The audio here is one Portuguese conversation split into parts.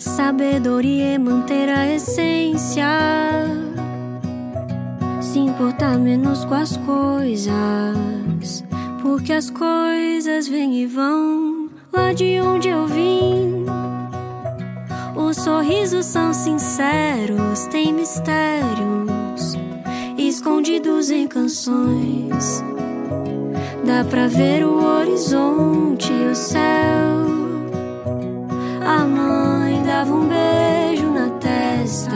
Sabedoria é manter a essência, se importar menos com as coisas, porque as coisas vêm e vão. Lá de onde eu vim, os sorrisos são sinceros, tem mistérios escondidos em canções. Dá pra ver o horizonte e o céu. A mãe dava um beijo na testa.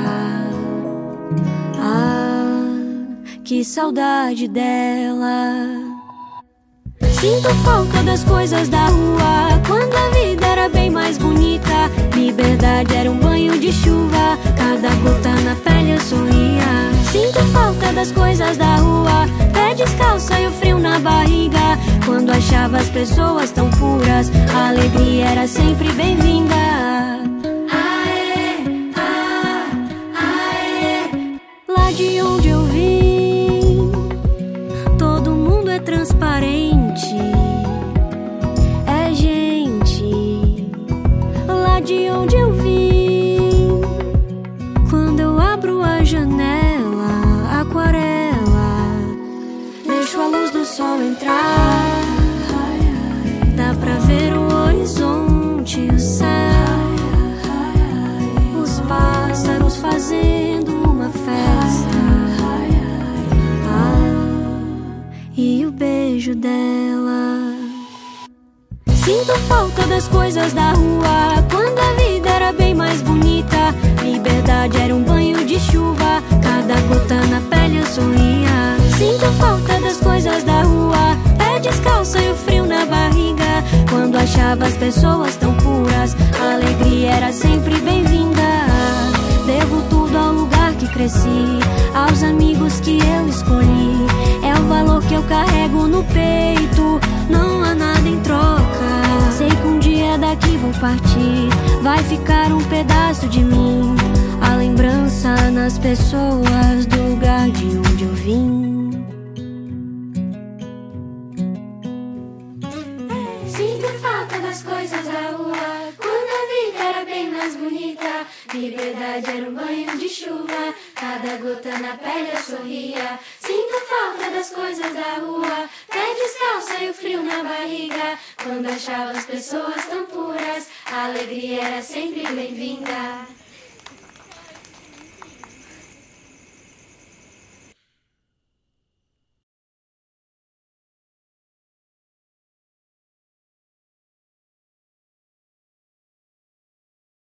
Ah, que saudade dela. Sinto falta das coisas da rua, quando a vida era bem mais bonita. Liberdade era um banho de chuva, cada gota na pele eu sorria. Sinto falta das coisas da rua, pé descalço e o frio na barriga. Quando achava as pessoas tão puras, a alegria era sempre bem-vinda. Aê, ah, aê. Lá de onde eu vim, todo mundo é transparente. É gente. Lá de onde eu vim, quando eu abro a janela, aquarela, deixo a luz do sol entrar. Dá pra ver o horizonte e o céu, os pássaros fazendo uma festa. E o beijo dela. Sinto falta das coisas da rua, quando a vida era bem mais bonita. Liberdade era um banho de chuva, cada gota na pele eu sorria. Sinto falta das coisas da rua, pé descalço e o frio na barriga. Quando achava as pessoas tão puras, a alegria era sempre bem-vinda. Devo tudo ao lugar que cresci, aos amigos que eu escolhi. É o valor que eu carrego no peito, não há nada em troca. Sei que um dia daqui vou partir, vai ficar um pedaço de mim, a lembrança nas pessoas do lugar de onde eu vim. Sinto falta das coisas da rua, quando a vida era bem mais bonita. Liberdade era um banho de chuva, cada gota na pele eu sorria. Sinto falta das coisas da rua, pé descalço e o frio na barriga. Quando achava as pessoas tão puras, a alegria era sempre bem-vinda.